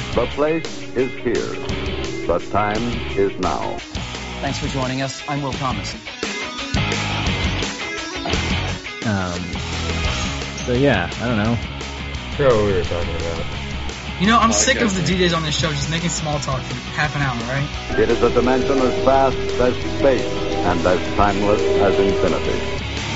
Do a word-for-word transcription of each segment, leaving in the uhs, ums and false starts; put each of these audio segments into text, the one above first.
The place is here. The time is now. Thanks for joining us. I'm Will Thomas. Um, so yeah, I don't know. I forgot what we were talking about. You know, I'm sick of the D Js on this show just making small talk for half an hour, right? It is a dimension as vast as space and as timeless as infinity.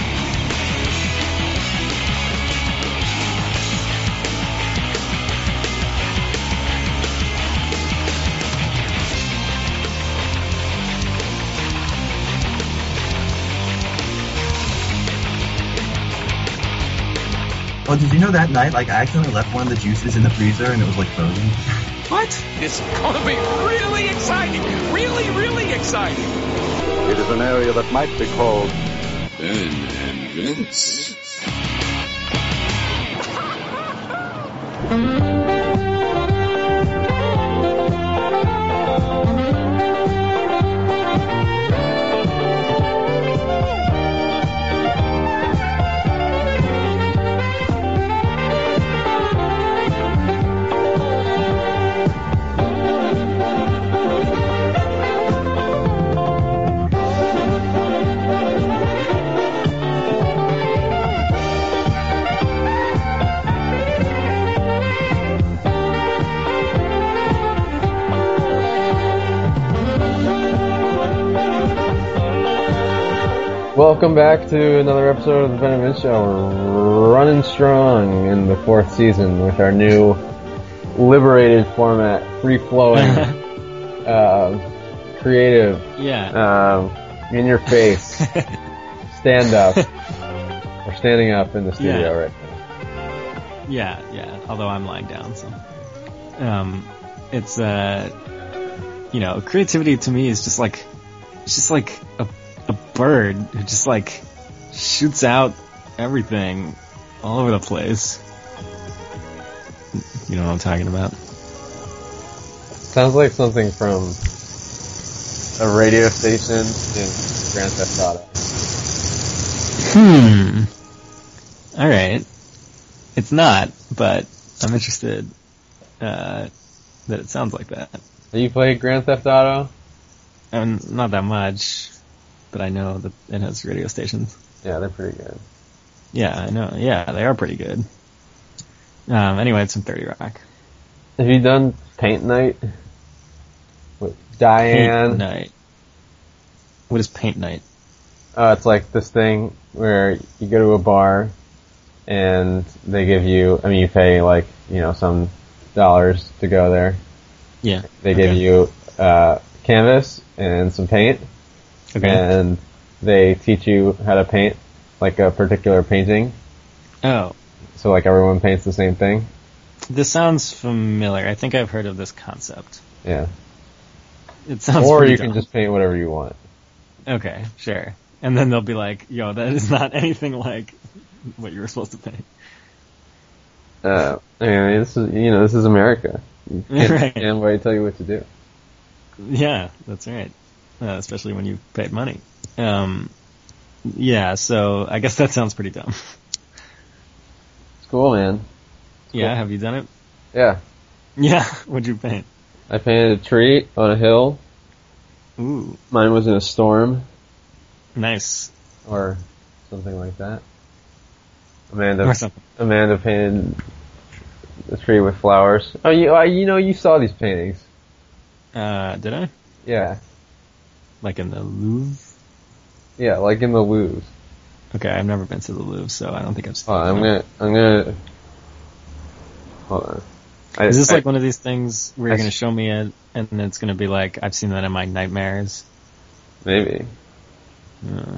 Oh, did you know that night, like, I accidentally left one of the juices in the freezer and it was, like, frozen? What? It's gonna be really exciting! Really, really exciting! It is an area that might be called Ben and Vince. Welcome back to another episode of the Ben and Vince Show. We're running strong in the fourth season with our new liberated format, free-flowing, uh, creative, Yeah. um, in your face, stand up. We're standing up in the studio Yeah. right now. Yeah, yeah. Although I'm lying down, so um, it's uh, you know, creativity to me is just like, it's just like a a bird who just like shoots out everything all over the place. You know what I'm talking about? Sounds like something from a radio station in Grand Theft Auto. Hmm. All right. It's not, but I'm interested uh, that it sounds like that. Have you played Grand Theft Auto? Um, not that much, but I know that it has radio stations. Yeah, they're pretty good. Yeah, I know. Yeah, they are pretty good. Um, anyway, it's from thirty Rock. Have you done Paint Night? With Diane? Paint Night. What is Paint Night? Uh, it's like this thing where you go to a bar and they give you, I mean, you pay like, you know, some dollars to go there. Yeah. They okay. give you, uh, canvas and some paint. Okay. And they teach you how to paint like a particular painting. Oh. So like everyone paints the same thing. This sounds familiar. I think I've heard of this concept. Yeah. It sounds Or pretty you dumb. can just paint whatever you want. Okay, sure. And then they'll be like, yo, that is not anything like what you were supposed to paint. Uh, I mean, this is, you know, this is America. You can't, Right. can't anybody tell you what to do. Yeah, that's right. Uh, especially when you paid money. Um, yeah, so I guess that sounds pretty dumb. It's cool, man. It's Yeah, cool. have you done it? Yeah. Yeah, what'd you paint? I painted a tree on a hill. Ooh, Mine was in a storm, nice. or something like that. Amanda, Or something. Amanda painted a tree with flowers. Oh, you, uh, you know, you saw these paintings. Uh, did I? Yeah. Like in the Louvre? Yeah, like in the Louvre. Okay, I've never been to the Louvre, so I don't think I've seen Hold on, I'm it. gonna, I'm gonna, hold on. I, Is this I, like one of these things where you're I- going to show me it, and then it's going to be like, I've seen that in my nightmares? Maybe. Uh.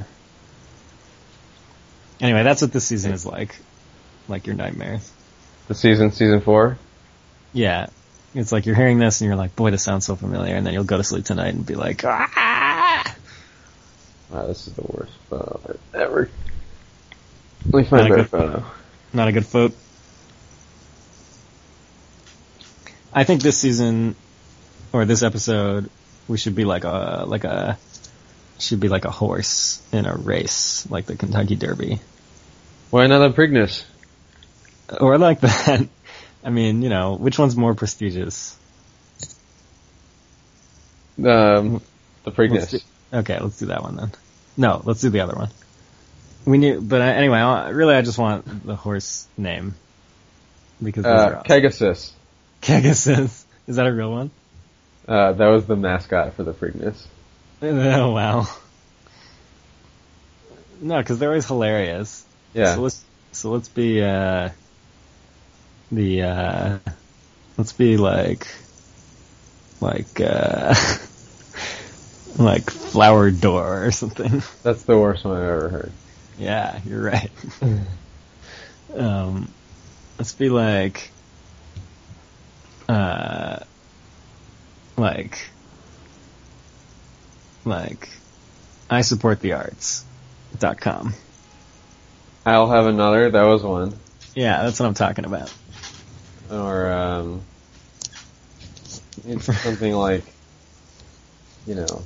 Anyway, that's what this season is like. Like your nightmares. The season, season four? Yeah. It's like you're hearing this and you're like, boy, this sounds so familiar, and then you'll go to sleep tonight and be like, ah! Wow, this is the worst photo ever. Let me find Not a a better good- photo. Not a good photo. I think this season, or this episode, we should be like a, like a, should be like a horse in a race, like the Kentucky Derby. Why not a Preakness? Or like that. I mean, you know, which one's more prestigious? Um, the Let's Preakness. do- okay, let's do that one then. No, let's do the other one. We need, but uh, anyway, I, really, I just want the horse name because those are Uh, awesome. Kegasis. Pegasus. Is that a real one? Uh, that was the mascot for the Preakness. Oh wow. No, because they're always hilarious. Yeah. So let's so let's be uh the uh let's be like like uh like Flower Door or something. That's the worst one I've ever heard. Yeah, you're right. um let's be like uh like like I support the arts dot com. I'll have another. That was one. Yeah, that's what I'm talking about. Or um, it's something like, you know,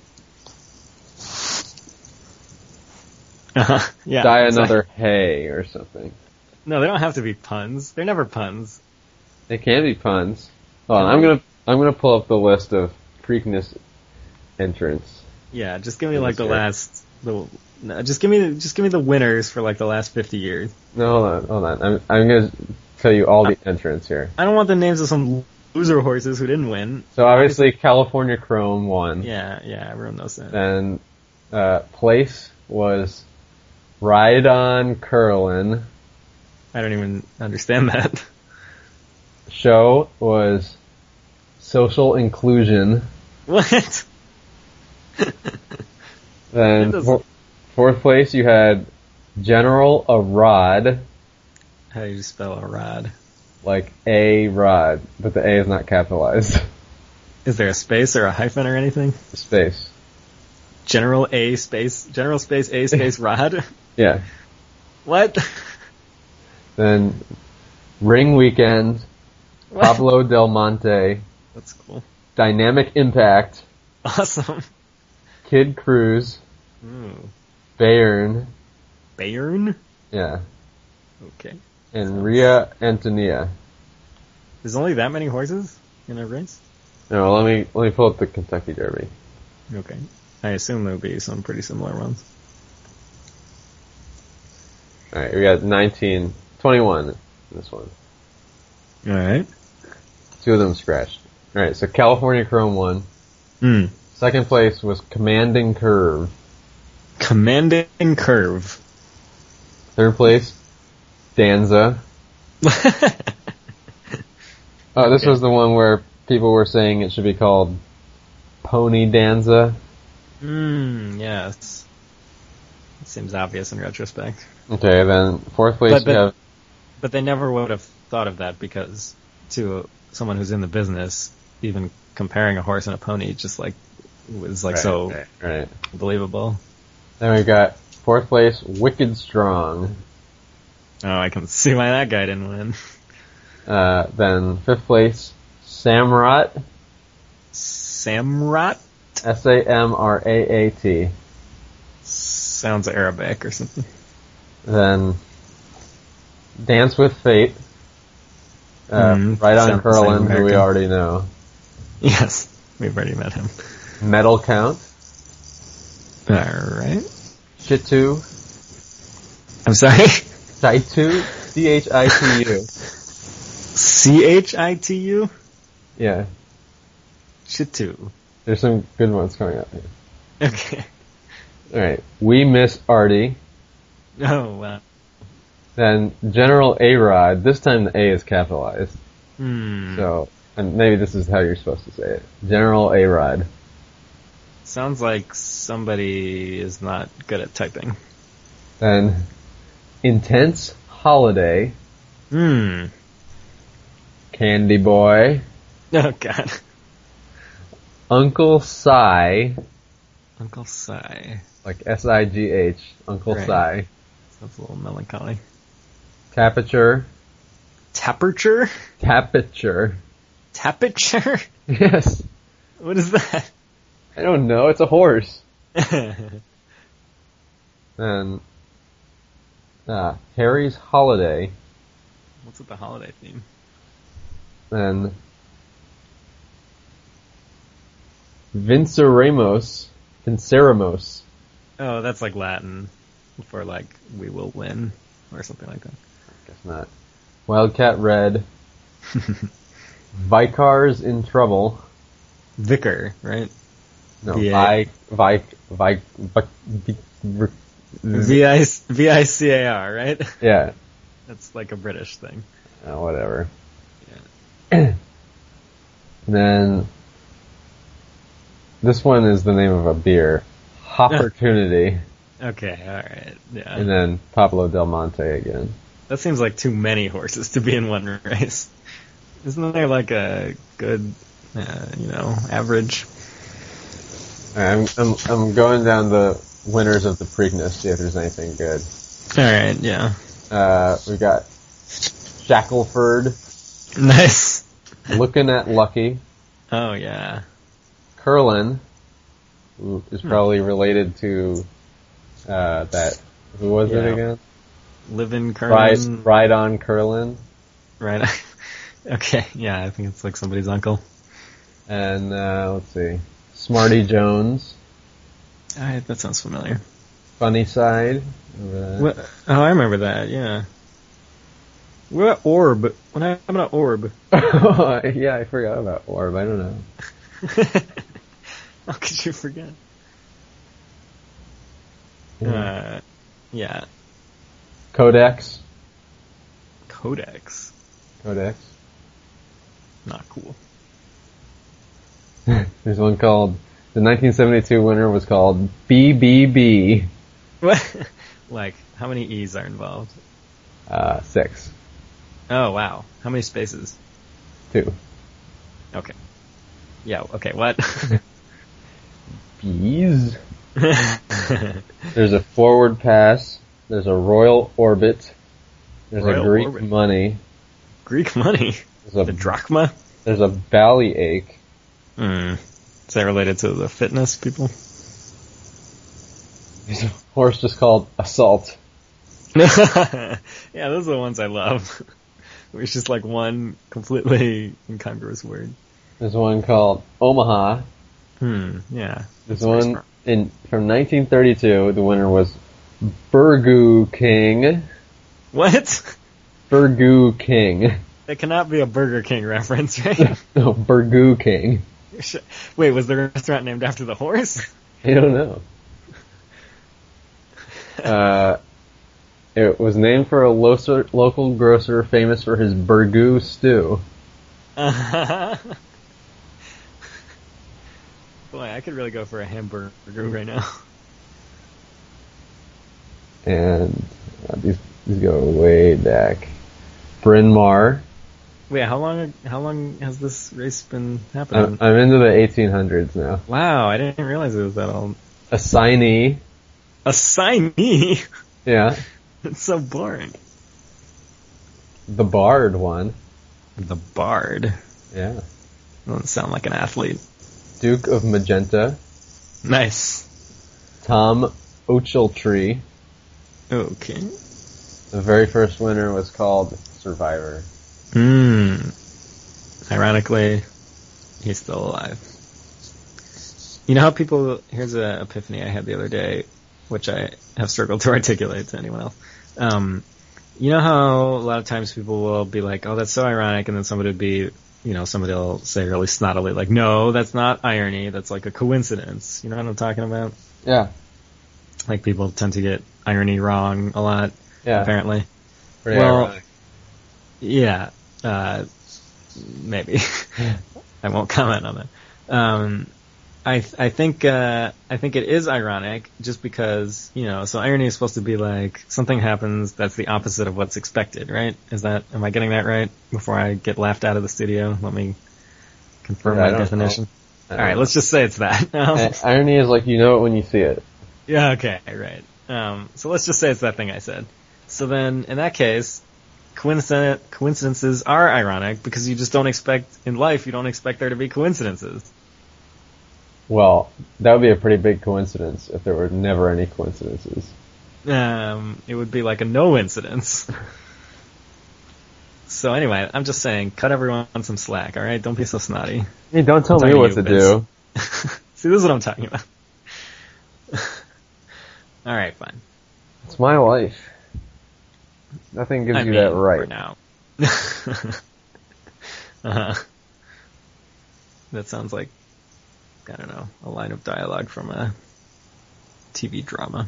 Uh-huh. Yeah. die it's like- another hay or something. no, they don't have to be puns. They're never puns. They can be puns. Hold on, I'm gonna I'm gonna pull up the list of Preakness entrants. Yeah, just give me like the Sure. last the no, just give me just give me the winners for like the last fifty years. No, hold on, hold on. I'm I'm gonna tell you all the entrants here. I don't want the names of some loser horses who didn't win. So obviously California Chrome won. Yeah, yeah, everyone knows that. Then uh, place was Ride On Curlin. I don't even understand that. Show was Social Inclusion. What? Then That doesn't- four, fourth place you had General Arad, How do you spell a rod? like A Rod, but the A is not capitalized. Is there a space or a hyphen or anything? Space. General A space General space A space rod? Yeah. What? Then Ring Weekend, What? Pablo Del Monte, That's cool. Dynamic Impact, Awesome. Kid Cruz, Ooh. Bayern, Bayern? yeah, Okay. and Ria Antonia. There's only that many horses in a race? No, let me let me pull up the Kentucky Derby. Okay. I assume there'll be some pretty similar ones. All right, we got nineteen, twenty-one in this one. Alright. Two of them scratched. All right, so California Chrome won. Hmm. Second place was Commanding Curve. Commanding Curve. Third place, Danza. Oh, this Okay. was the one where people were saying it should be called Pony Danza. Hmm, yes. It seems obvious in retrospect. Okay, then fourth place But- you but- have But they never would have thought of that because to someone who's in the business, even comparing a horse and a pony just like was like right, so right, right. believable. Then we got fourth place, Wicked Strong. Oh, I can see why that guy didn't win. Uh, then fifth place, Samrat. Samrat? S A M R A A T. Sounds Arabic or something. Then Dance with Fate. Uh, Mm, right on sounds Curlin, like who we American. already know. Yes, we've already met him. Metal Count. Alright. Chitu. I'm sorry? Chitu. C H I T U. C H I T U? Yeah. Chitu. There's some good ones coming up here. Okay. Alright. We Miss Artie. Oh, wow. Then General A-Rod. This time the A is capitalized. Hmm. So, and maybe this is how you're supposed to say it. General A-Rod. Sounds like somebody is not good at typing. Then Intense Holiday. Hmm. Candy Boy. Oh, God. Uncle Si. Uncle Si. Like S I G H. Uncle Right. Si. That's a little melancholy. Tapiture. Taperture? Tapiture. Tapiture? Yes. What is that? I don't know. It's a horse. Then, uh, Harry's Holiday. What's with the holiday theme? Then, Vinceremos. Vinceremos. Oh, that's like Latin for like we will win or something like that. Guess not. Wildcat Red. Vicars in Trouble. Vicar, right? No, V A. Vi, Vi, Vi, Vi, Vi, V I V I C A R, right? yeah, That's like a British thing. uh, whatever. Yeah. And then this one is the name of a beer, Hopportunity, Okay, alright, yeah. and then Pablo Del Monte again. That seems like too many horses to be in one race. Isn't there like a good, uh, you know, average? I'm, I'm I'm going down the winners of the Preakness, see if there's anything good. Alright, yeah. Uh, we got Shackleford, Nice. Looking at Lucky, Oh, yeah. Curlin, who is probably related to uh, that. Who was Yeah. it again? Livin' Ride, Curlin. Ride on Curlin, Right. Okay, yeah, I think it's like somebody's uncle. and uh, let's see, Smarty Jones, Alright, that sounds familiar. Funny Side. Remember that? What? Oh, I remember that, yeah. What Orb? What happened to Orb? Yeah, I forgot about Orb. I don't know. How could you forget? Yeah. Uh, yeah. Codex. Codex. Codex. Not cool. There's one called, the nineteen seventy-two winner was called B B B. What? Like, how many E's are involved? Uh, six. Oh, wow. How many spaces? Two. Okay. Yeah, okay, what? Bees. There's a forward pass. There's a royal orbit. There's Royal a Greek orbit. money. Greek money? There's a, The drachma? there's a bellyache. Hmm. Is that related to the fitness people? There's a horse just called Assault. Yeah, those are the ones I love. Where it's just like one completely incongruous word. There's one called Omaha. Hmm, yeah. There's That's very one smart. in from nineteen thirty-two. The winner was Burgoo King. What? Burgoo King. That cannot be a Burger King reference, right? No, Burgoo King. Wait, was the restaurant named after the horse? I don't know. Uh, it was named for a locer, local grocer famous for his burgoo stew. Uh-huh. Boy, I could really go for a hamburger right now. And uh, these these go way back. Bryn Mawr. Wait, how long? How long has this race been I'm, happening? I'm into the eighteen hundreds now. Wow, I didn't realize it was that old. Assignee. A signee. Yeah. It's so boring. The Bard one. The Bard. Yeah. Doesn't sound like an athlete. Duke of Magenta. Nice. Tom Ochiltree. Okay. The very first winner was called Survivor. Hmm. Ironically, he's still alive. You know how people, here's an epiphany I had the other day, which I have struggled to articulate to anyone else. Um, you know how a lot of times people will be like, oh, that's so ironic, and then somebody would be, you know, somebody will say really snottily, like, no, that's not irony, that's like a coincidence. You know what I'm talking about? Yeah. Like, people tend to get irony wrong a lot, Yeah. apparently. Pretty Well, ironic. Yeah, uh, maybe. I won't comment on that. Um, I th- I think uh, I think it is ironic just because, you know, so irony is supposed to be like something happens that's the opposite of what's expected, right? Is that, am I getting that right? Before I get laughed out of the studio, let me confirm Yeah, I my don't definition. know. I All right, don't let's just say it's that. Um, know. Irony is like you know it when you see it. Yeah, okay, right. Um, so let's just say it's that thing I said. So then, in that case, coincident coincidences are ironic because you just don't expect, in life, you don't expect there to be coincidences. Well, that would be a pretty big coincidence if there were never any coincidences. Um, it would be like a no incidence. So anyway, I'm just saying, cut everyone some slack, alright? Don't be so snotty. Hey, don't tell I'm me talking what to to you, do. Vince. See, this is what I'm talking about. Alright, fine. It's my life. Nothing gives I you mean, that right. for now. uh-huh. That sounds like, I don't know, a line of dialogue from a T V drama.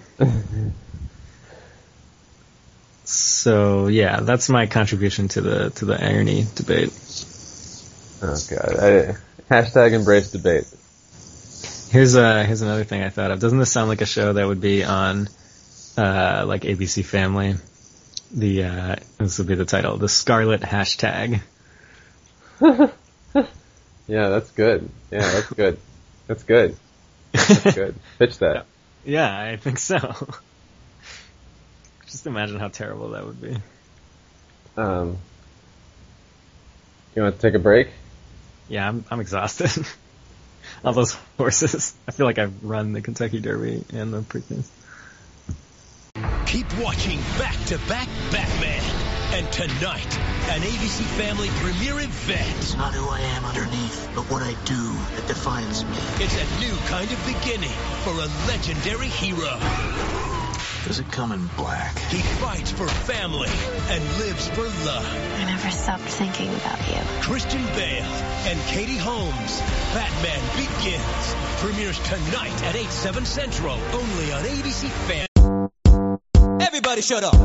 So yeah, that's my contribution to the to the irony debate. Oh god, I, hashtag embrace debate. Here's a here's another thing I thought of. Doesn't this sound like a show that would be on uh, like A B C Family? The uh, this would be the title, the Scarlet Hashtag. Yeah, that's good. Yeah, that's good. That's good. That's good. Pitch that. Yeah, I think so. Just imagine how terrible that would be. Um, you want to take a break? Yeah, I'm I'm exhausted. All those horses. I feel like I've run the Kentucky Derby and the Preakness. Keep watching back-to-back Batman. And tonight, an A B C Family premiere event. It's not who I am underneath, but what I do that defines me. It's a new kind of beginning for a legendary hero. Does it come in black? He fights for family and lives for love. I never stopped thinking about you. Christian Bale and Katie Holmes. Batman Begins. Premieres tonight at eight, seven Central. Only on A B C Family. Everybody shut up.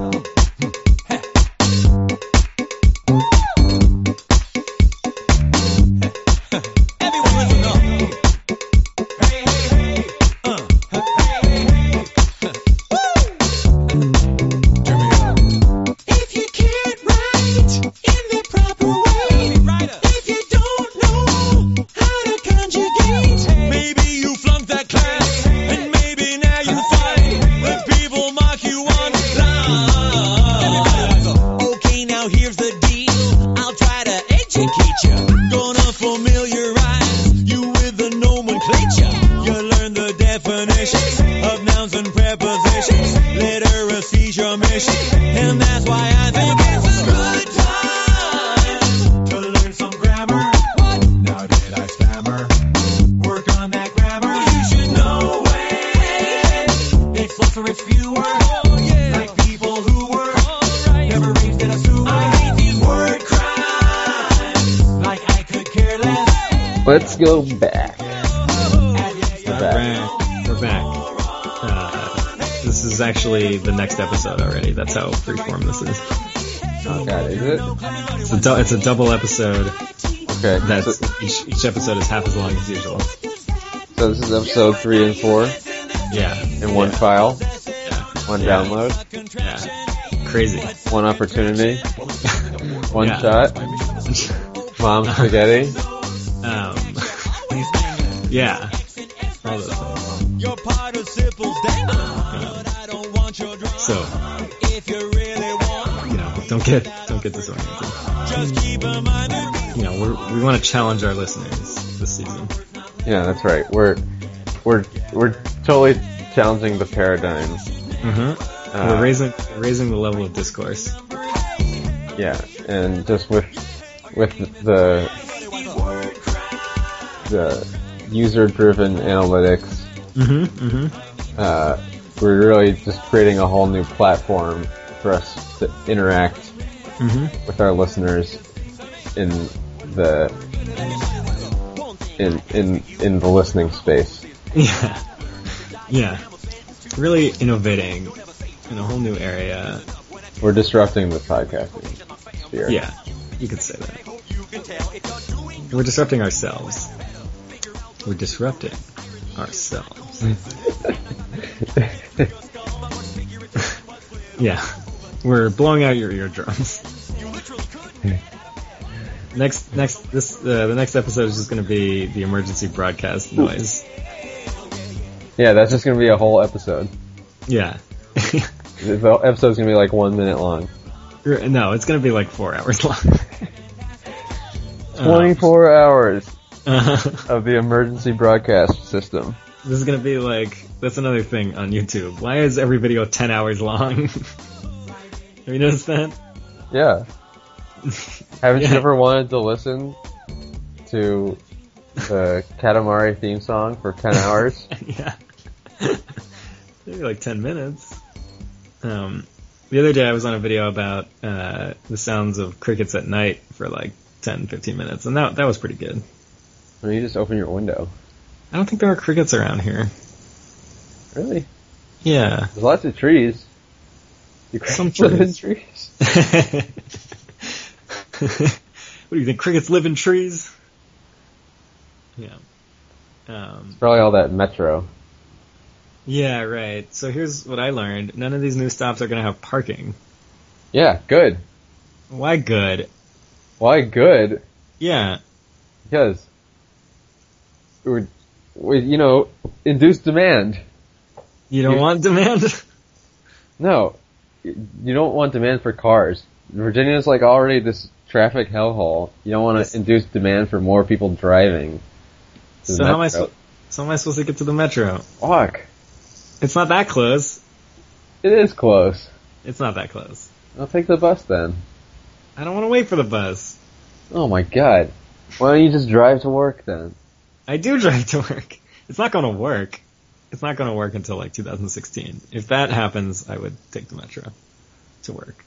Everyone listen up. Hey, hey, hey. Uh. Hey, hey, hey. If you can't write in the proper way, if you don't know how to conjugate, maybe you flunked that class, and maybe now you fight when people mock you online. Okay, now here's the deal. I'll try to educate you. Gonna familiarize you with the nomenclature. You learn the definitions of nouns and prepositions. Literacy's your mission, and that's why I think it's a good time to learn some grammar. What? Now did I stammer? Work on that grammar. You should know it. It's less or it's fewer. Oh, yeah. Like people who were right. Never raised in a sewer. I hate these word crimes. Like I could care less. Let's go back. We're back. We're back. Uh, this is actually the next episode already. That's how freeform this is. Oh god, is it? It's a, du- it's a double episode. Okay. That's So, each, each episode is half as long as usual. so this is episode three and four Yeah. in one Yeah. file, Yeah. one Yeah. download, Yeah. Crazy. one opportunity, one Yeah. shot, mom spaghetti. Um, yeah. All those things. Your part of Sipple's down, but I don't want your drama. So, If you really want, you know, don't get don't get disoriented. just keep in mind that You know, we're, we want to challenge our listeners this season. Yeah, that's right. We're we're we're totally challenging the paradigm. Mm-hmm. Uh, we're raising raising the level of discourse. Yeah, and just with with the the user-driven analytics, Mm-hmm. Mm-hmm. uh, we're really just creating a whole new platform for us to interact Mm-hmm. with our listeners in the in in in the listening space. Yeah. Yeah. Really innovating in a whole new area. We're disrupting the podcasting sphere. Yeah. You could say that. We're disrupting ourselves. We're disrupting ourselves. Yeah. We're blowing out your eardrums. Next, next, this, uh, the next episode is just gonna be the emergency broadcast noise. Yeah, that's just gonna be a whole episode. Yeah. The episode's gonna be like one minute long. No, it's gonna be like four hours long. Twenty-four hours Uh, of the emergency broadcast system. this is gonna be like, that's another thing on YouTube. Why is every video ten hours long? Have you noticed that? Yeah. Haven't Yeah. you ever wanted to listen to the Katamari theme song for ten hours. Yeah. Maybe like ten minutes. Um, the other day I was on a video about uh, the sounds of crickets at night for like ten, fifteen minutes, and that that was pretty good. I mean, you just open your window. I don't think there are crickets around here. Really? Yeah. There's lots of trees. You Some live in trees. trees? What do you think? Crickets live in trees? Yeah. Um, It's probably all that metro. yeah, right. So here's what I learned. None of these new stops are going to have parking. Yeah, good. Why good? Why good? Yeah. Because we're, we, you know, induce demand. You don't You- want demand? No, you don't want demand for cars. Virginia's like already this traffic hellhole. You don't want Yes. to induce demand for more people driving. to the So how am I metro. spo- so how am I supposed to get to the metro? Fuck. It's not that close. It is close. It's not that close. I'll take the bus then. I don't want to wait for the bus. Oh my god. Why don't you just drive to work then? I do drive to work. It's not going to work. It's not going to work until like two thousand sixteen. If that happens, I would take the metro to work.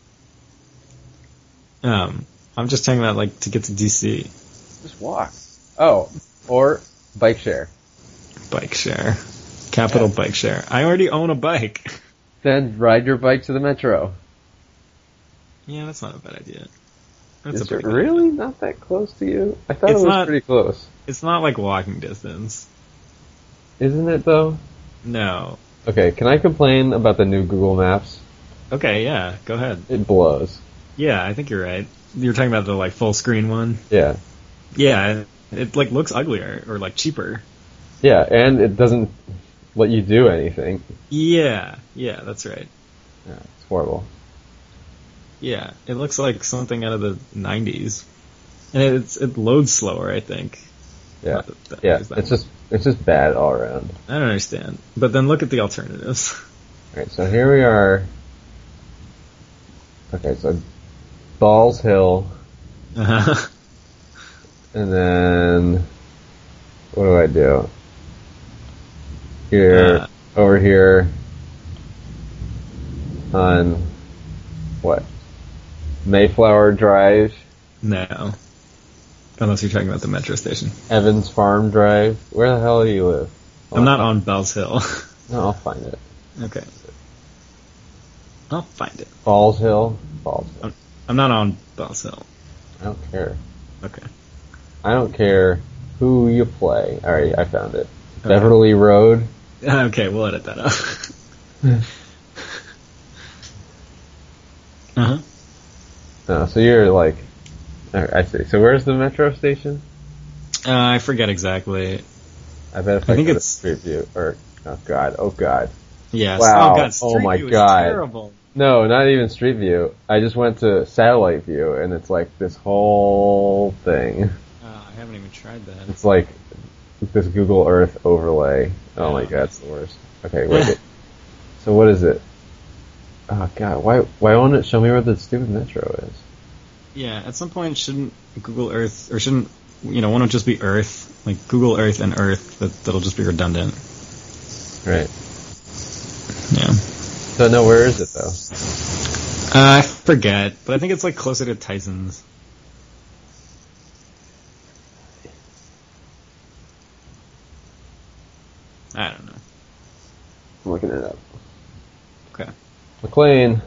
Um, I'm just talking about like to get to D C. Just walk. Oh, or bike share. Bike share. Capital Yeah. bike share. I already own a bike. Then ride your bike to the metro. Yeah, that's not a bad idea. That's Is a it pretty good really idea. not that close to you? I thought It's it was not- pretty close. It's not like walking distance. Isn't it though? No. Okay, can I complain about the new Google Maps? Okay, yeah, go ahead. It blows. Yeah, I think you're right. You're talking about the like full screen one. Yeah. Yeah, it, it like looks uglier or like cheaper. Yeah, and it doesn't let you do anything. Yeah, yeah, that's right. Yeah, it's horrible. Yeah, it looks like something out of the nineties, and it's it loads slower. I think. Yeah, Not that that yeah. is that It's just it's just bad all around. I don't understand. But then look at the alternatives. Alright, so here we are. Okay, so Balls Hill, Uh-huh. and then what do I do? Here, Uh. over here, on what? Mayflower Drive, No, unless you're talking about the metro station. Evans Farm Drive. Where the hell do you live? I'm not on Bells Hill. No, I'll find it. Okay, I'll find it. Balls Hill, Balls Hill. I'm, I'm not on Bells Hill. I don't care. Okay. I don't care who you play. Alright, I found it. Okay. Beverly Road. Okay, we'll edit that out. Uh-huh. No, so you're like, alright, I see. So where's the metro station? Uh, I forget exactly. I bet if I, I think go to it's- Street View, or, oh god, oh god. Yes. Wow. Oh god, Oh Street my View is God. terrible. No, not even Street View. I just went to Satellite View, and it's like this whole thing. Oh, I haven't even tried that. It's like this Google Earth overlay. Oh my god, it's the worst. Okay, wait. So what is it? Oh god, why why won't it show me where the stupid metro is? Yeah, at some point shouldn't Google Earth, or shouldn't, you know, why don't it just be Earth? Like Google Earth and Earth, that, that'll just be redundant. Right. Yeah. So no, where is it though? Uh, I forget, but I think it's like closer to Tyson's. I don't know. I'm looking it up. Okay. McLean.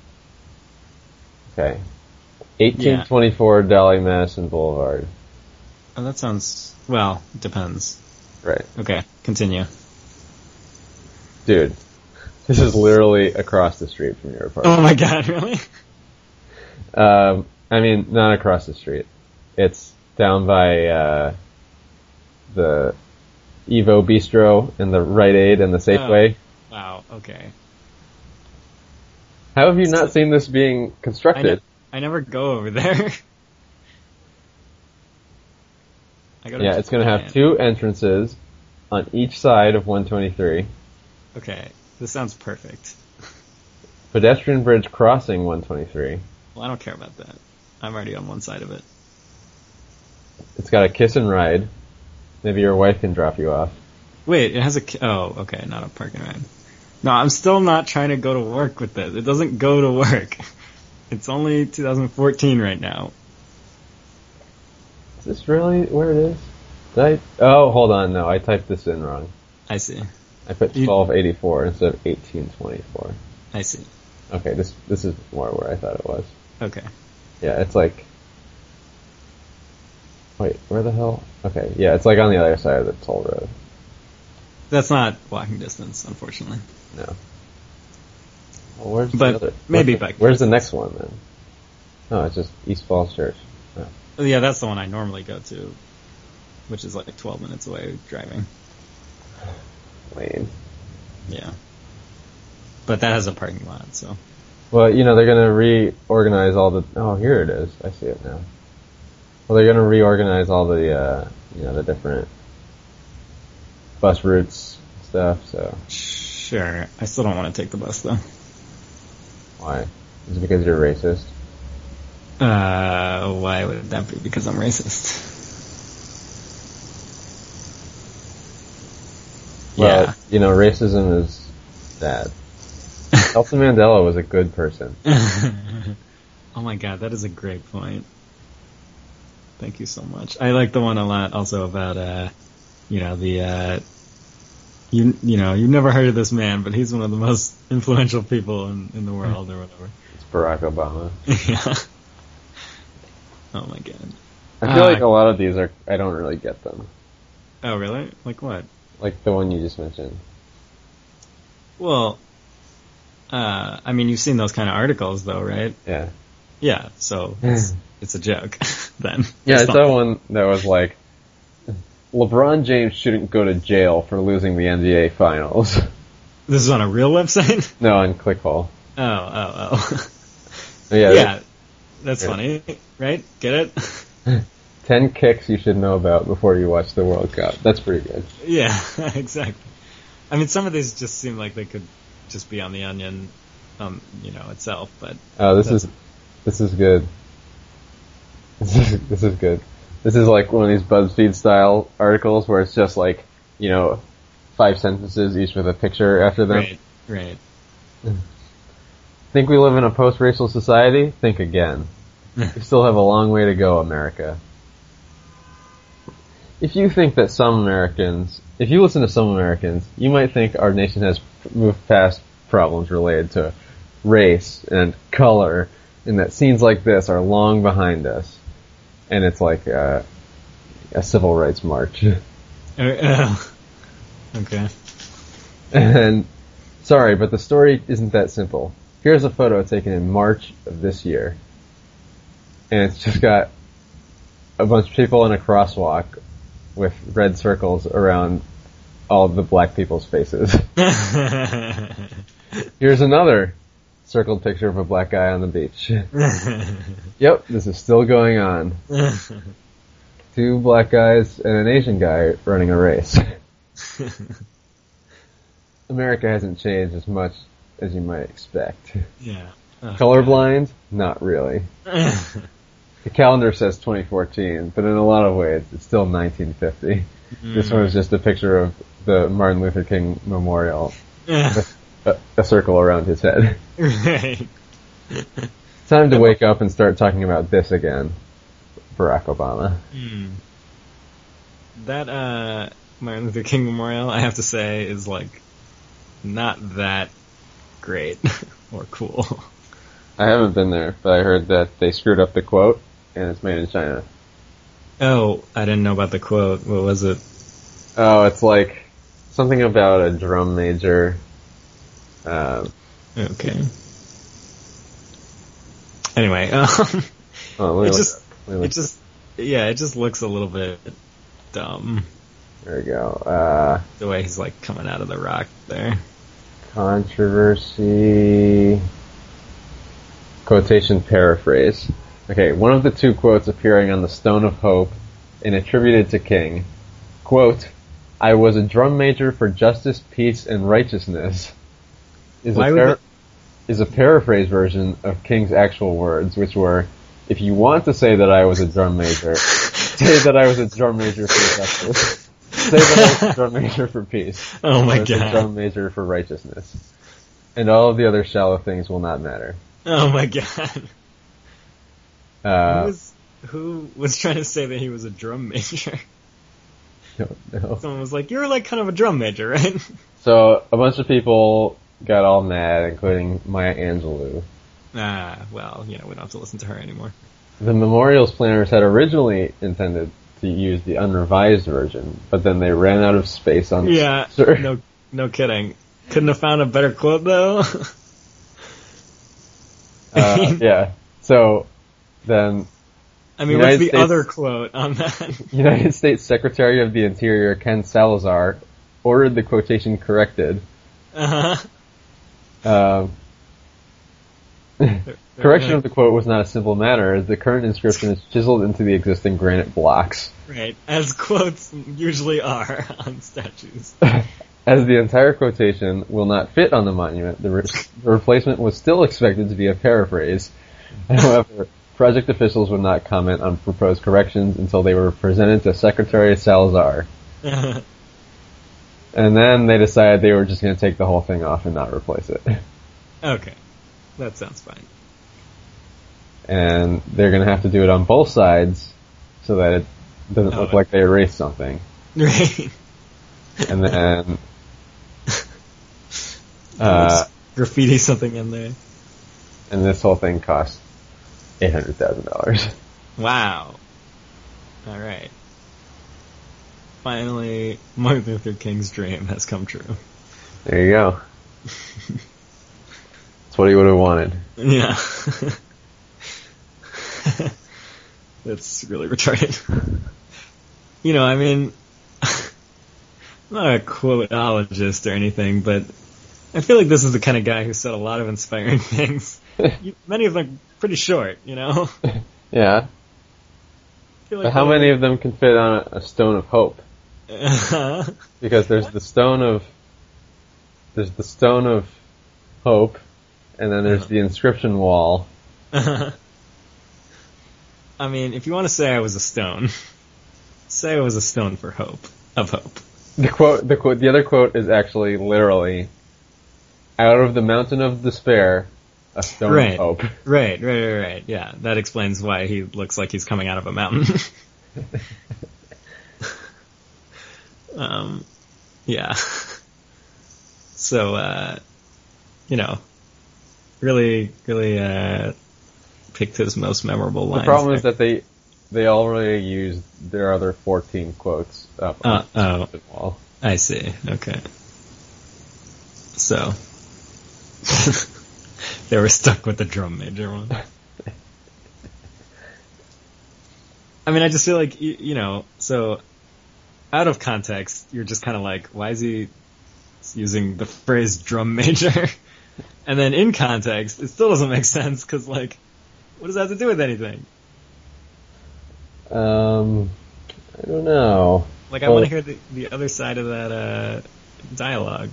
Okay. eighteen twenty-four Dolly Madison Boulevard. Oh, that sounds, well, it depends. Right. Okay, continue. Dude, this is literally across the street from your apartment. Oh my god, really? Um, I mean, not across the street. It's down by, uh, the Evo Bistro and the Rite Aid and the Safeway. Oh, wow, okay. How have you not seen this being I, constructed? ne- I never go over there. I go to Yeah, it's gonna have two entrances on each side of one twenty-three. Okay, this sounds perfect. Pedestrian bridge crossing one twenty-three. Well, I don't care about that. I'm already on one side of it. It's got a kiss and ride. Maybe your wife can drop you off. Wait, it has a... Oh, okay, not a park and ride. No, I'm still not trying to go to work with this. It doesn't go to work. It's only two thousand fourteen right now. Is this really where it is? Did I... Oh, hold on, no, I typed this in wrong. I see. I put twelve eighty-four instead of eighteen twenty-four. I see. Okay, this this is more where I thought it was. Okay. Yeah, it's like... Wait, where the hell? Okay, yeah, it's like on the other side of the toll road. That's not walking distance, unfortunately. No. Well, where's but the other? Maybe where's, back. Where's the next one then? Oh, it's just East Falls Church. Oh. Yeah, that's the one I normally go to, which is like twelve minutes away driving. Lame. Yeah. But that has a parking lot, so. Well, you know, they're gonna reorganize all the... Oh, here it is. I see it now. Well, they're gonna reorganize all the, uh, you know, the different bus routes and stuff, so... Sure. I still don't want to take the bus, though. Why? Is it because you're racist? Uh, why would that be? Because I'm racist. Well, yeah. You know, racism is bad. Nelson Mandela was a good person. Oh my god, that is a great point. Thank you so much. I like the one a lot also about, uh, you know, the, uh, you you know, you've never heard of this man, but he's one of the most influential people in, in the world or whatever. It's Barack Obama. Yeah. Oh my god. I feel uh, like a lot of these are, I don't really get them. Oh really? Like what? Like the one you just mentioned. Well, uh, I mean, you've seen those kind of articles though, right? Yeah. Yeah, so it's, it's a joke then. Yeah, it's it's that one that was like, LeBron James shouldn't go to jail for losing the N B A Finals. This is on a real website? No, on ClickHole. Oh, oh, oh. Yeah, yeah that's yeah. funny, right? Get it? Ten kicks you should know about before you watch the World Cup. That's pretty good. Yeah, exactly. I mean, some of these just seem like they could just be on the Onion, um, you know, itself, but... Oh, this is, this is good. This is, this is good. This is like one of these BuzzFeed style articles where it's just like, you know, five sentences each with a picture after them. Right, right. Think we live in a post-racial society? Think again. We still have a long way to go, America. If you think that some Americans, if you listen to some Americans, you might think our nation has moved past problems related to race and color, and that scenes like this are long behind us. And it's like a, a civil rights march. Uh, okay. And, sorry, but the story isn't that simple. Here's a photo taken in March of this year. And it's just got a bunch of people in a crosswalk with red circles around all of the black people's faces. Here's another circled picture of a black guy on the beach. Yep, this is still going on. Two black guys and an Asian guy running a race. America hasn't changed as much as you might expect. Yeah. Oh, Colorblind? Not really. The calendar says twenty fourteen, but in a lot of ways, it's still nineteen fifty. Mm. This one is just a picture of the Martin Luther King Memorial with a, a circle around his head. Right. Time to wake up and start talking about this again, Barack Obama. Mm. That uh, Martin Luther King Memorial, I have to say, is like not that great or cool. I haven't been there, but I heard that they screwed up the quote, and it's made in China. Oh, I didn't know about the quote. What was it? Oh, it's like something about a drum major. Um, okay. Anyway, um, oh, it just, it just, yeah, it just looks a little bit dumb. There we go. Uh, the way he's like coming out of the rock there. Controversy. Quotation paraphrase. Okay, one of the two quotes appearing on the Stone of Hope and attributed to King. Quote, I was a drum major for justice, peace, and righteousness. Is, Why a, would par- it- is a paraphrase version of King's actual words, which were, if you want to say that I was a drum major, say that I was a drum major for justice. say that I was a drum major for peace. Oh my I was god. a drum major for righteousness. And all of the other shallow things will not matter. Oh my god. Uh, who, was, who was trying to say that he was a drum major? Don't know. Someone was like, you're like kind of a drum major, right? So, a bunch of people got all mad, including Maya Angelou. Ah, well, you know, we don't have to listen to her anymore. The memorial's planners had originally intended to use the unrevised version, but then they ran out of space on the Yeah, sensor. no, no kidding. Couldn't have found a better quote though. uh, yeah. So then, I mean, United what's the States, other quote on that? United States Secretary of the Interior Ken Salazar ordered the quotation corrected. Uh huh. Um, correction of the quote was not a simple matter, as the current inscription is chiseled into the existing granite blocks. Right, as quotes usually are on statues. As the entire quotation will not fit on the monument, the, re- the replacement was still expected to be a paraphrase. However, project officials would not comment on proposed corrections until they were presented to Secretary Salazar. And then they decided they were just going to take the whole thing off and not replace it. Okay, that sounds fine. And they're going to have to do it on both sides so that it doesn't Oh, look like they erased something. Right. And then uh, graffiti something in there. And this whole thing cost eight hundred thousand dollars. Wow. All right. Finally, Martin Luther King's dream has come true. There you go. That's what he would have wanted. Yeah. That's really retarded. You know, I mean, I'm not a quoteologist or anything, but I feel like this is the kind of guy who said a lot of inspiring things. Many of them pretty short, you know? Yeah. Like but how many of them can fit on a, a stone of hope? Uh-huh. Because there's the stone of there's the stone of hope, and then there's uh-huh. the inscription wall. Uh-huh. I mean, if you want to say I was a stone, say I was a stone for hope of hope. The quote, the quote, the other quote is actually literally, "Out of the mountain of despair, a stone right. of hope." Right, right, right, right. Yeah, that explains why he looks like he's coming out of a mountain. um, yeah. So, uh, you know, really, really, uh, picked his most memorable lines. The problem there. is that they, they already used their other fourteen quotes up on uh, the oh, wall. I see. Okay. So, they were stuck with the drum major one. I mean, I just feel like, you, you know, so, out of context, you're just kind of like, why is he using the phrase drum major? And then in context, it still doesn't make sense, because, like, what does that have to do with anything? Um, I don't know. Like, I well, want to hear the, the other side of that, uh, dialogue.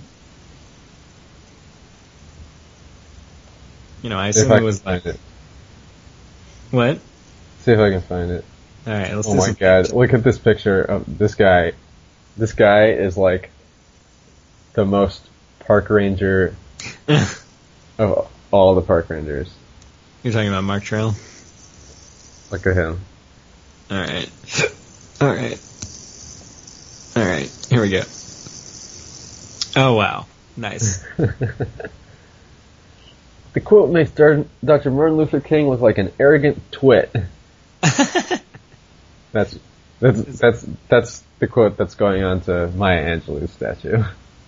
You know, I assume I it was find like... It. What? See if I can find it. Alright, let's oh do my some god, pictures. look at this picture of this guy. This guy is like the most park ranger of all the park rangers. You're talking about Mark Trail? Look at him. Alright. Alright. Alright, here we go. Oh wow. Nice. The quote makes Doctor Martin Luther King look like an arrogant twit. That's that's that's that's the quote that's going on to Maya Angelou's statue.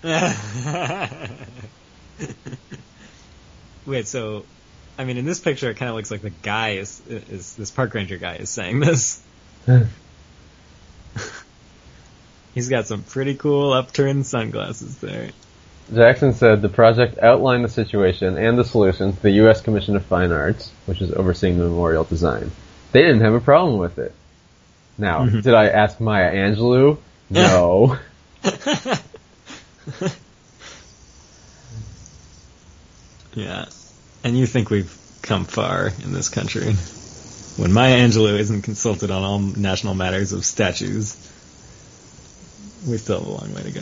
Wait, so I mean, in this picture, it kind of looks like the guy is is this park ranger guy is saying this. He's got some pretty cool upturned sunglasses there. Jackson said the project outlined the situation and the solutions to the U S Commission of Fine Arts, which is overseeing the memorial design. They didn't have a problem with it. Now, mm-hmm. did I ask Maya Angelou? No. Yeah. And you think we've come far in this country when Maya Angelou isn't consulted on all national matters of statues. We still have a long way to go.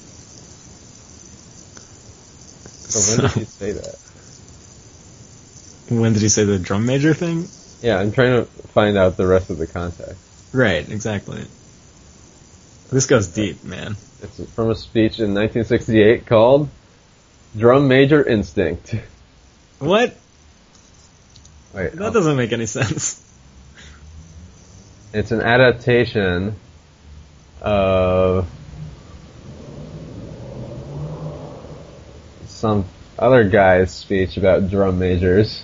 So when did he say that? When did he say the drum major thing? Yeah, I'm trying to find out the rest of the context. Right, exactly. This goes deep, man. It's from a speech in nineteen sixty-eight called Drum Major Instinct. What? Wait, that I'll... doesn't make any sense. It's an adaptation of some other guy's speech about drum majors.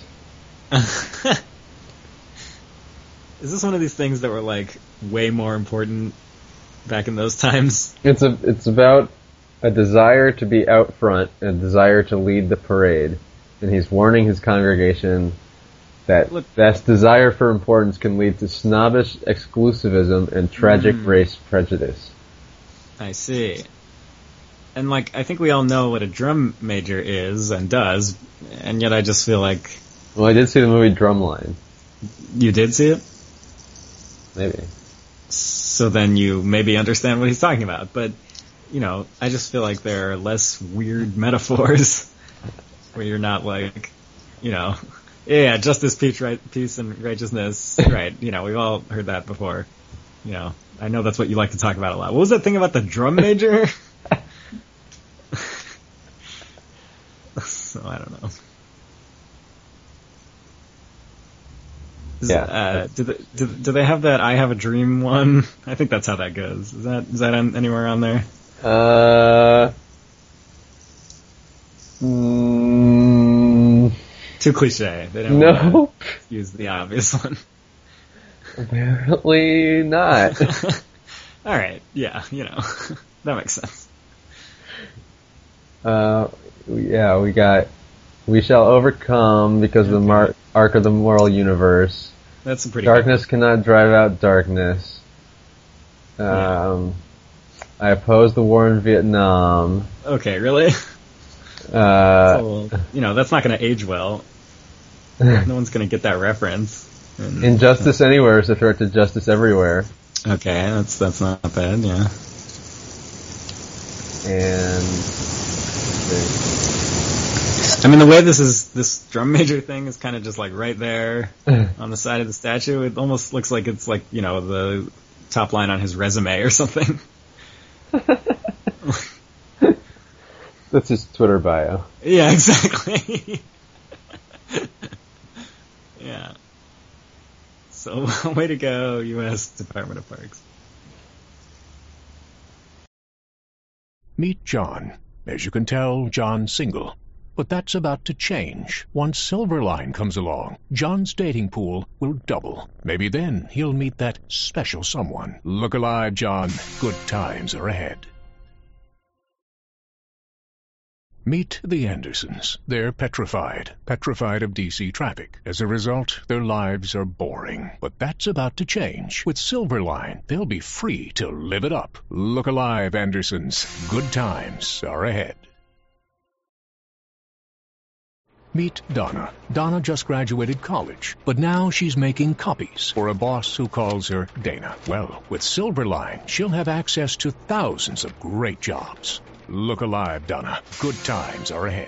Is this one of these things that were like way more important back in those times? It's a it's about a desire to be out front, a desire to lead the parade, and he's warning his congregation that Look, this desire for importance can lead to snobbish exclusivism and tragic mm, race prejudice. I see. And like, I think we all know what a drum major is and does, and yet I just feel like... Well, I did see the movie Drumline. You did see it? Maybe. So then you maybe understand what he's talking about, but, you know, I just feel like there are less weird metaphors where you're not like, you know... Yeah, justice, peace, right, peace, and righteousness. Right, you know, we've all heard that before. You know, I know that's what you like to talk about a lot. What was that thing about the drum major? So, I don't know. Is, yeah. Uh, do, they, do, do they have that I Have a Dream one? I think that's how that goes. Is that is that on, anywhere on there? Uh... Mm, Too cliche. They don't nope. want to use the obvious one. Apparently not. Alright, yeah, you know. That makes sense. Uh, yeah, we got We Shall Overcome because okay. of the mar- arc of the moral universe. That's a pretty Darkness good. Cannot Drive Out Darkness. Um, yeah. I Oppose the War in Vietnam. Okay, really? Uh, so, you know, that's not going to age well. No one's going to get that reference. And, Injustice uh, Anywhere is a threat to justice everywhere. Okay, that's that's not bad, yeah. And I mean, the way this is, this drum major thing is kind of just like right there on the side of the statue. It almost looks like it's like, you know, the top line on his resume or something. That's his Twitter bio. Yeah, exactly. Yeah. So, way to go, U S Department of Parks. Meet John. As you can tell, John's single. But that's about to change. Once Silverline comes along, John's dating pool will double. Maybe then he'll meet that special someone. Look alive, John. Good times are ahead. Meet the Andersons. They're petrified. Petrified of D C traffic. As a result, their lives are boring. But that's about to change. With Silverline, they'll be free to live it up. Look alive, Andersons. Good times are ahead. Meet Donna. Donna just graduated college, but now she's making copies for a boss who calls her Dana. Well, with Silverline, she'll have access to thousands of great jobs. Look alive, Donna. Good times are ahead.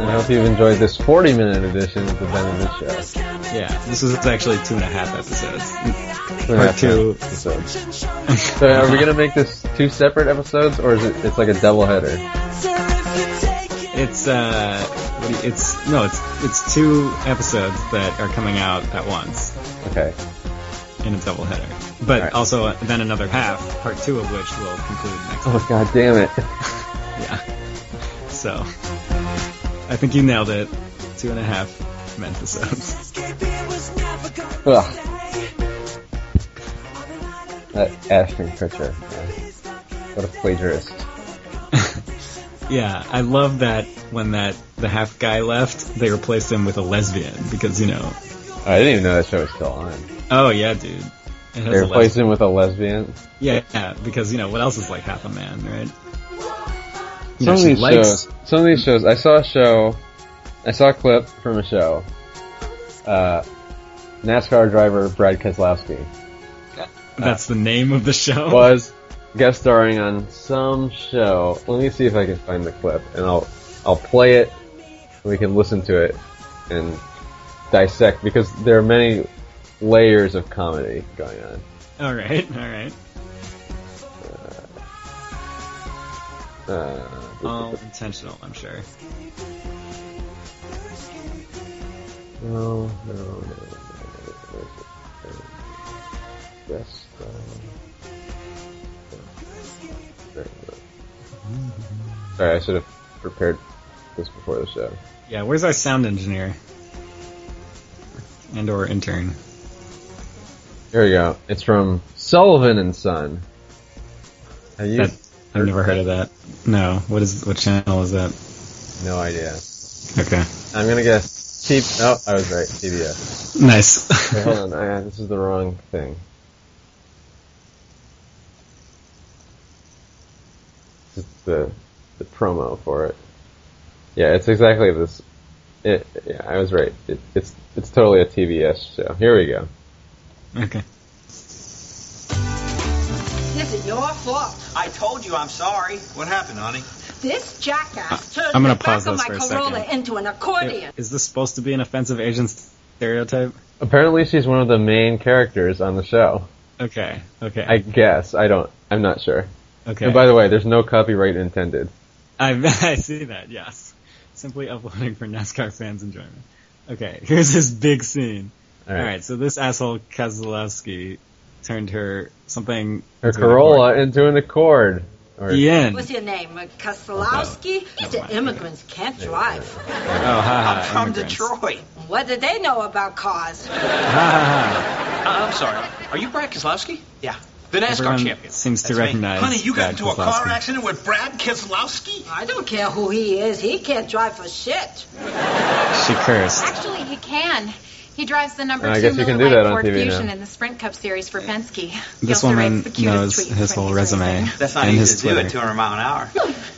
I hope you've enjoyed this forty minute edition of the Ben and Vince Show. Yeah, this is actually two and a half episodes. Two and a half two episodes. So are we gonna make this two separate episodes, or is it? It's like a double header. It's uh, what do you, it's no, it's it's two episodes that are coming out at once. Okay. In a double header, but right. also uh, then another half, part two of which will conclude next. Oh week. God damn it! Yeah. So, I think you nailed it. Two and a half episodes. Ugh. That Ashton Kutcher. Yeah. What a plagiarist. Yeah, I love that when that the half guy left, they replaced him with a lesbian because, you know. I didn't even know that show was still on. Oh yeah, dude. It has they replaced him with a lesbian? Yeah, yeah, because, you know, what else is like half a man, right? You some know, of these likes... shows, some of these shows, I saw a show, I saw a clip from a show, uh, NASCAR driver Brad Keselowski. That's uh, the name of the show? Was guest starring on some show. Let me see if I can find the clip, and I'll, I'll play it, and we can listen to it, and dissect, because there are many layers of comedy going on. Alright, alright. Uh, uh, All intentional, I'm sure. No, no, no, no. Yes. Sorry, I should have prepared this before the show. Yeah, where's our sound engineer? And or intern. Here we go. It's from Sullivan and Son. Have you? That, I've never heard of that. No. What is? What channel is that? No idea. Okay. I'm gonna guess cheap. Oh, I was right. T B S. Nice. Wait, hold on. I, this is the wrong thing. This is the the promo for it. Yeah, it's exactly this. It. Yeah, I was right. It, it's it's totally a T B S show. Here we go. Okay. This is your fault. I told you I'm sorry. What happened, honey? This jackass turned I'm gonna the pause back of this my for a Corolla second. into an accordion. Is this supposed to be an offensive Asian stereotype? Apparently, she's one of the main characters on the show. Okay. Okay. I guess. I don't. I'm not sure. Okay. And by the way, there's no copyright intended. I I see that. Yes. Simply uploading for NASCAR fans' enjoyment. Okay. Here's this big scene. All right. All right, so this asshole Keselowski turned her something her Corolla an into an Accord. Or Ian. What's your name? Keselowski? Oh, He said immigrants can't drive. Oh, ha ha. I'm from immigrants. Detroit. What do they know about cars? Ha ha Uh, I'm sorry. Are you Brad Keselowski? Yeah. The NASCAR Everyone champion. seems to That's me. recognize. Honey, you got Brad into a Keselowski. car accident with Brad Keselowski? I don't care who he is. He can't drive for shit. She cursed. Actually, he can. He drives the number I two guess you Miller can do Lite that on Ford T V Fusion now. in the Sprint Cup Series for Penske. He This also woman writes the cutest knows tweets his when whole he's resume racing. That's not and easy his to do Twitter. at two hundred mile an hour.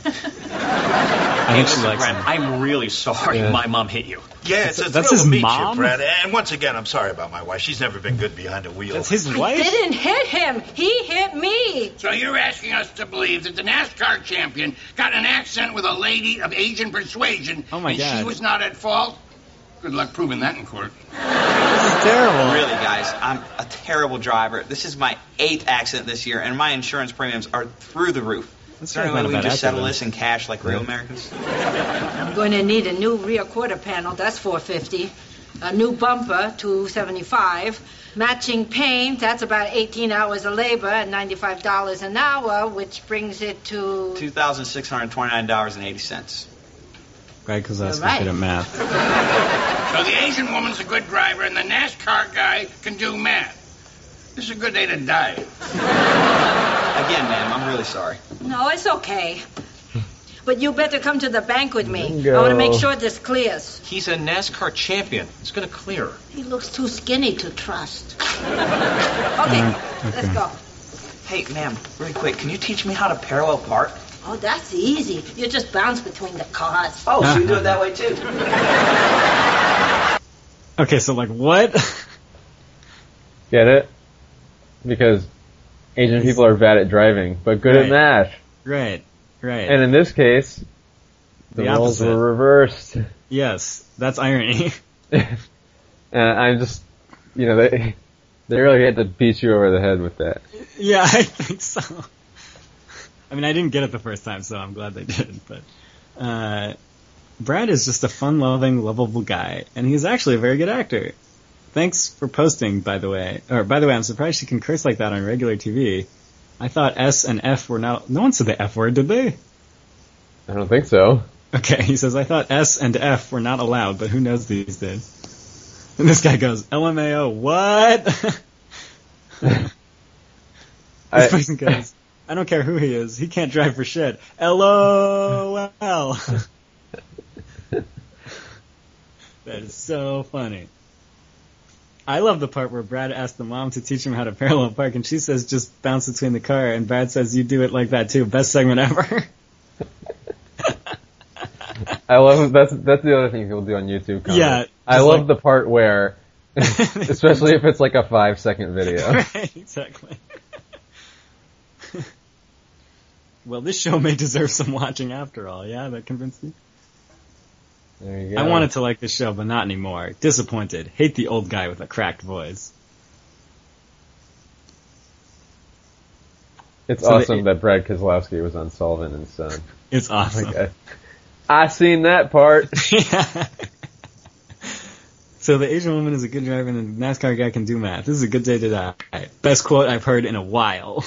I think she Listen, likes Brad, him. I'm really sorry Yeah. my mom hit you. Yeah, it's a That's thrill his to meet mom? you, Brad. And once again, I'm sorry about my wife. She's never been good behind a wheel. That's his I wife? didn't hit him. He hit me. So you're asking us to believe that the NASCAR champion got an accident with a lady of Asian persuasion Oh, my and God. she was not at fault? Good luck proving that in court. This is terrible. Really, guys, I'm a terrible driver. This is my eighth accident this year, and my insurance premiums are through the roof. This Is there guy's any way not we a can bad just settle actor, this in cash like real Americans? I'm going to need a new rear quarter panel. That's four fifty. A new bumper, two seventy-five. Matching paint. That's about eighteen hours of labor at ninety-five dollars an hour, which brings it to two thousand six hundred twenty-nine dollars and eighty cents. Brad Keselowski's You're right. good at math. So the Asian woman's a good driver and the NASCAR guy can do math. This is a good day to die. Again, ma'am, I'm really sorry. No, it's okay. But you better come to the bank with me. Bingo. I want to make sure this clears. He's a NASCAR champion. It's going to clear. He looks too skinny to trust. Okay, Mm, let's okay. go. Hey, ma'am, really quick, can you teach me how to parallel park? Oh, that's easy. You just bounce between the cars. Oh, so you do it that way, too? Okay, so like what? Get it? Because Asian people are bad at driving, but good Right. at math. Right, right. And in this case, The, the roles opposite. were reversed. Yes, that's irony. And I'm just, you know, they they really had to beat you over the head with that. Yeah, I think so. I mean, I didn't get it the first time, so I'm glad they did. But uh, Brad is just a fun-loving, lovable guy, and he's actually a very good actor. Thanks for posting, by the way. Or, by the way, I'm surprised she can curse like that on regular T V. I thought S and F were not... No one said the F word, did they? I don't think so. Okay, he says, I thought S and F were not allowed, but who knows these days. And this guy goes, L M A O, what? This I, person goes, I don't care who he is, he can't drive for shit. L O L. That is so funny. I love the part where Brad asked the mom to teach him how to parallel park, and she says just bounce between the car, and Brad says you do it like that too. Best segment ever. I love that's that's the other thing people do on YouTube. Comments. Yeah, I love like, the part where, especially if it's like a five second video. Right, exactly. Well, this show may deserve some watching after all. Yeah, that convinced you. There you go. I wanted to like this show, but not anymore. Disappointed. Hate the old guy with a cracked voice. It's So awesome the, that Brad Keselowski was on Sullivan and Son. It's awesome. Like, I, I seen that part. Yeah. So the Asian woman is a good driver and the NASCAR guy can do math. This is a good day to die. Best quote I've heard in a while.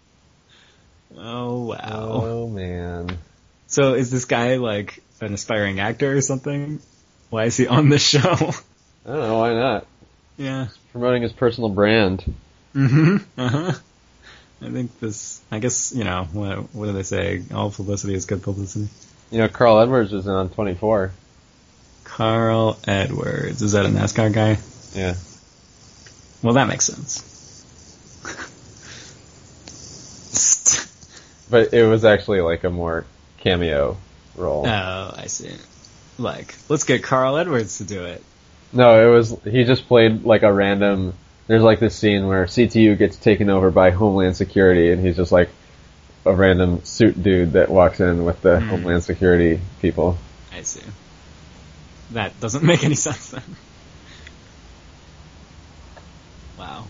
Oh, wow. Oh, man. So is this guy like an aspiring actor or something? Why is he on this show? I don't know, why not? Yeah. He's promoting his personal brand. Mm-hmm. Uh-huh. I think this, I guess, you know, what, what do they say? All publicity is good publicity. You know, Carl Edwards was on twenty-four. Carl Edwards. Is that a NASCAR guy? Yeah. Well, that makes sense. But it was actually like a more cameo role. Oh, I see. Like, let's get Carl Edwards to do it. No, it was, he just played like a random, there's like this scene where C T U gets taken over by Homeland Security and he's just like a random suit dude that walks in with the mm. Homeland Security people. I see. That doesn't make any sense then. Wow.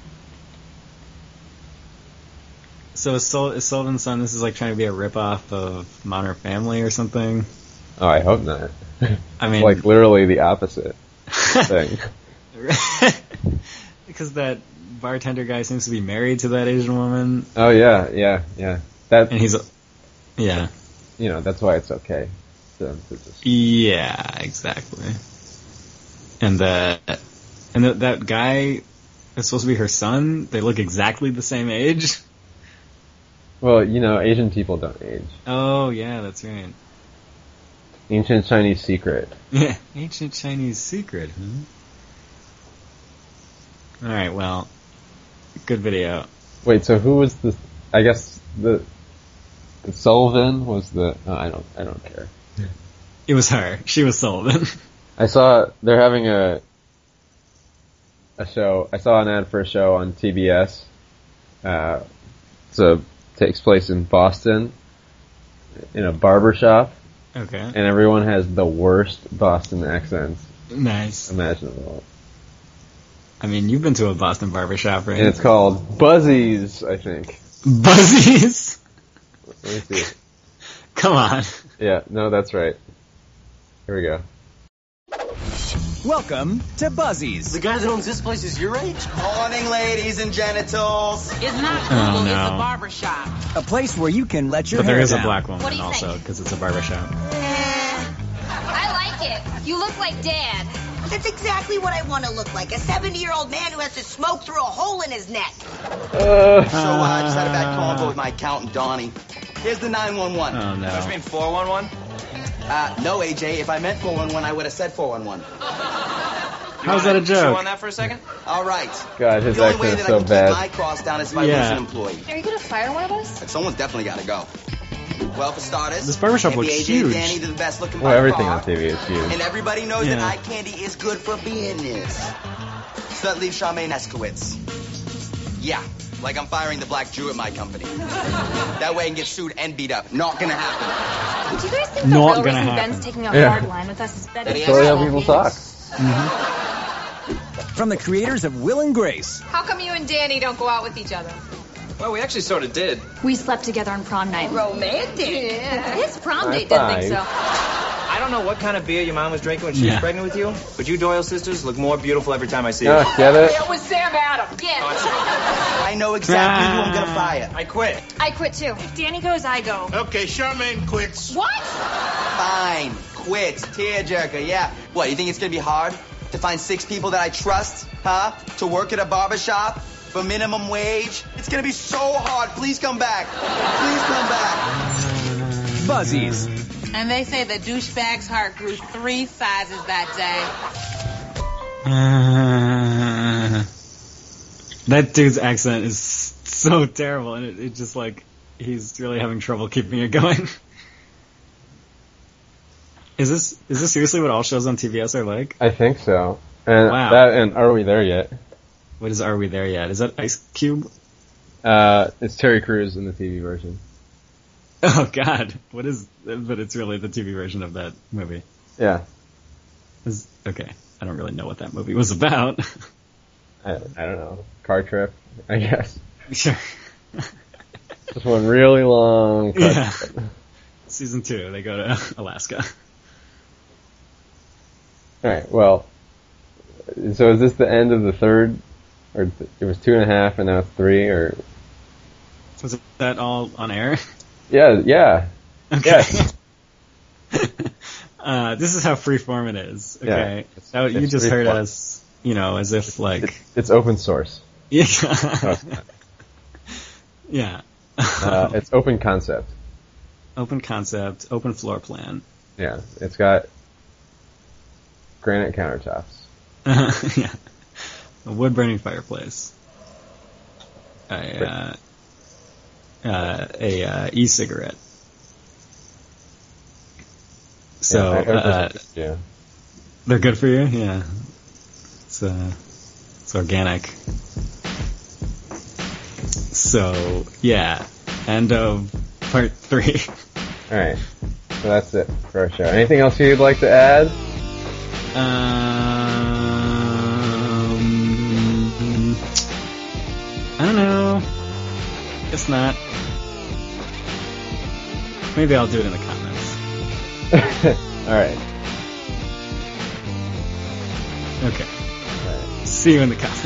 So is, Sul- is Sullivan's Son, this is like trying to be a ripoff of Modern Family or something? Oh, I hope not. I mean, like literally the opposite thing. Because that bartender guy seems to be married to that Asian woman. Oh yeah, yeah, yeah. That and he's, a, yeah. You know, that's why it's okay. To, to just... Yeah, exactly. And the and the, that guy is supposed to be her son. They look exactly the same age. Well, you know, Asian people don't age. Oh yeah, that's right. Ancient Chinese secret. Yeah, ancient Chinese secret, huh? Alright, well, good video. Wait, so who was the, I guess the, the Sullivan was the, oh, I don't, I don't care. It was her. She was Sullivan. I saw, they're having a, a show, I saw an ad for a show on T B S, uh, so, takes place in Boston, in a barber shop. Okay. And everyone has the worst Boston accents. Nice. Imaginable. I mean, you've been to a Boston barbershop, right? And it's called Buzzies, I think. Buzzies? Let me see. Come on. Yeah, no, that's right. Here we go. Welcome to Buzzies. The guy that owns this place is your age? Morning, ladies and genitals. It's not Oh, Google, no. it's a barber shop. A place where you can let your But hair there is down. a black What do woman you also, think? because it's a barbershop. I like it. You look like Dad. That's exactly what I want to look like. A seventy-year-old man who has to smoke through a hole in his neck. Uh, so uh, I just had a bad convo with my accountant, Donnie. Here's the nine one one. Oh, no. What, you mean four one one? Uh, no, A J. If I meant four one one, I would have said four one one. How's that a Chew joke? on that for a second? All right. God, his the only way accent is that I so can bad. keep my cross down is if I Yeah. lose an employee. Are you gonna fire one of us? But someone's definitely got to go. Well, for starters, This barbershop maybe looks A J huge. and Danny, they're the best looking Well, by everything far. on T V is huge. And everybody knows Yeah. that eye candy is good for business. So that leaves Charmaine Eskowitz. Yeah. Like I'm firing the black Jew at my company. That way I can get sued and beat up. Not gonna happen. Do you guys think Not the real gonna reason happen. Ben's taking a Yeah. hard line with us is better? That's totally how people talk. From the creators of Will and Grace. How come you and Danny don't go out with each other? Well, we actually sort of did. We slept together on prom night. Romantic. Yeah. His prom High date didn't think five. so. I don't know what kind of beer your mom was drinking when she Yeah. was pregnant with you, but you Doyle sisters look more beautiful every time I see Yeah, you. get it? It was Sam Adams. Yeah. I know exactly who I'm gonna fire. I quit. I quit too. If Danny goes, I go. Okay, Charmaine quits. What? Fine. Quit. Tearjerker, yeah. What, you think it's gonna be hard to find six people that I trust, huh? To work at a barbershop for minimum wage? It's gonna be so hard. Please come back. Please come back. Buzzies. And they say the douchebag's heart grew three sizes that day. Uh, that dude's accent is so terrible, and it, it just like he's really having trouble keeping it going. Is this is this seriously what all shows on T B S are like? I think so. And Wow. that and Are We There Yet? What is Are We There Yet? Is that Ice Cube? Uh, it's Terry Crews in the T V version. Oh God, what is? But it's really the T V version of that movie. Yeah. Is, okay, I don't really know what that movie was about. I, I don't know. Car trip, I guess. Sure. Just one really long car Yeah. trip. Season two, they go to Alaska. Alright, well, so is this the end of the third? Or th- it was two and a half and now it's three, or? Was that all on air? Yeah, yeah. Okay. Yes. uh, this is how freeform it is. Okay. Yeah. So you It's just heard freeform. us, you know, as if like. It's, it's open source. Yeah. Oh. Yeah. Uh, it's open concept. Open concept, open floor plan. Yeah, it's got granite countertops. Yeah. A wood burning fireplace. A, uh, uh, a uh, e-cigarette. So, yeah, I heard uh, this- yeah. they're good for you? Yeah. It's, uh, it's organic. So, yeah. End of part three. Alright, so that's it for our show. Anything else you'd like to add? Um, I don't know. Guess not. Maybe I'll do it in the comments. Alright. Okay. Alright. See you in the comments.